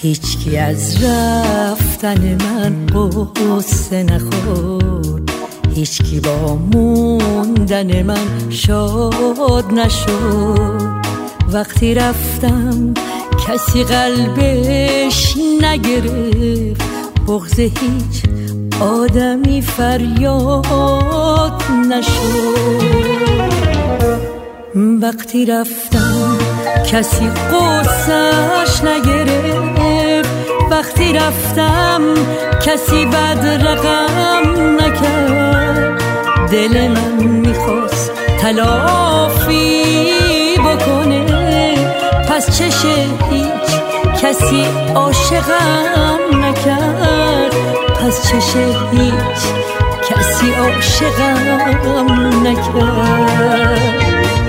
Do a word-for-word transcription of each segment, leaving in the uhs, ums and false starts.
هیچکی از رفتن من قصه نخورد، هیچکی با موندن من شاد نشد. وقتی رفتم کسی قلبش نگرفت، بغض هیچ آدمی فریاد نشد. وقتی رفتم کسی قصه‌اش نگرفت، وقتی رفتم کسی بد رقم نکرد. دل من میخواست تلافی بکنه، پس چشه هیچ کسی عاشقم نکرد. پس چشه هیچ کسی عاشقم نکرد.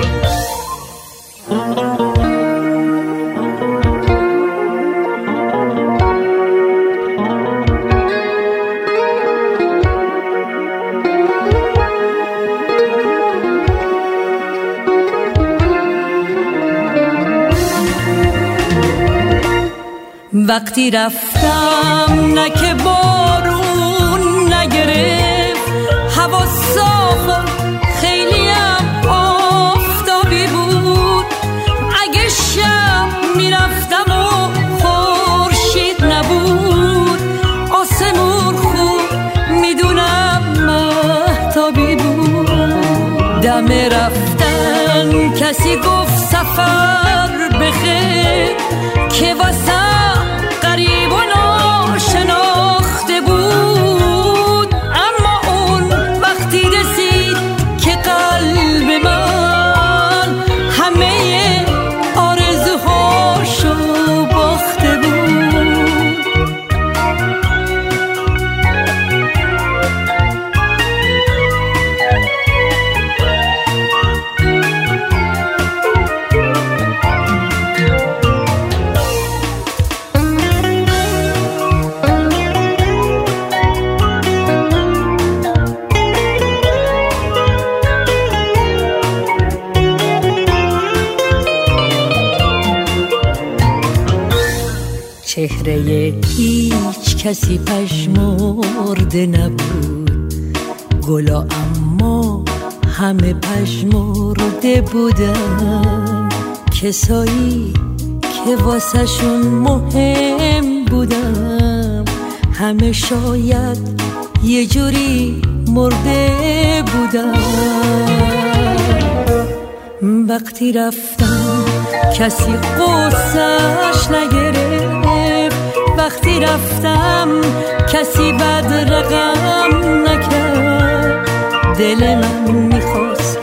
وقتی رفتم نه که بارون نگرفت، هوا صاف و خیلیم آفتابی بود. اگه شب میرفتم و خورشید نبود، آسمون خوب میدونم مهتابی بود. دم رفتن کسی گفت سفر بخیر، که واسه غریب و ناشناخته بود. اما اون وقتی رسید که قلب من همه آرزوهاشو باخته بود. چهره هیچ کسی پژمرده نبود، گلا اما همه پژمرده بودن. کسایی که واسه شون مهم بودم، همه شاید یه جوری مرده بودن. وقتی رفتم کسی قصه‌اش نگرفت، وقتی رفتم کسی بد رقم نکرد. دل من میخواست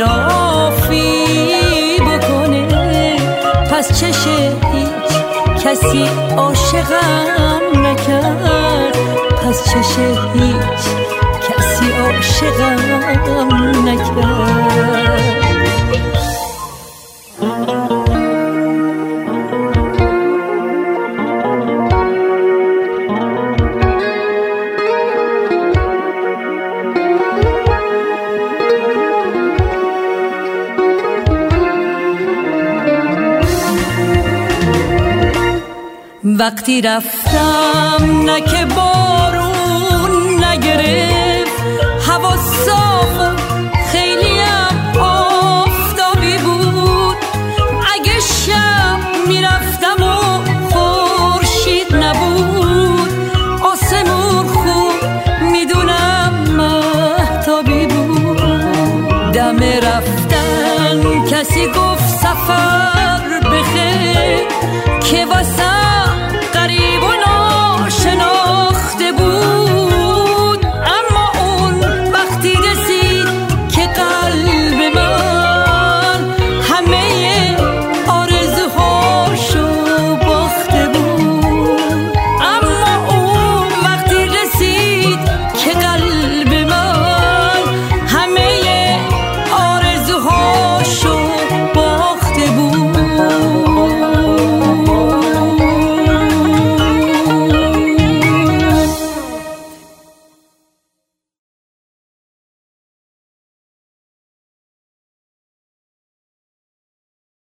تلافی بکنه، پس چشه هیچ کسی عاشقم نکرد. پس چشه هیچ کسی عاشقم نکرد. وقتی رفتم نه که بارون نگرفت، هوا صاف و خیلیم آفتابی بود. اگه شب میرفتم و خورشید نبود، آسمون خوب میدونم مهتابی بود. دم رفتن کسی گفت سفر بخیر، که واسه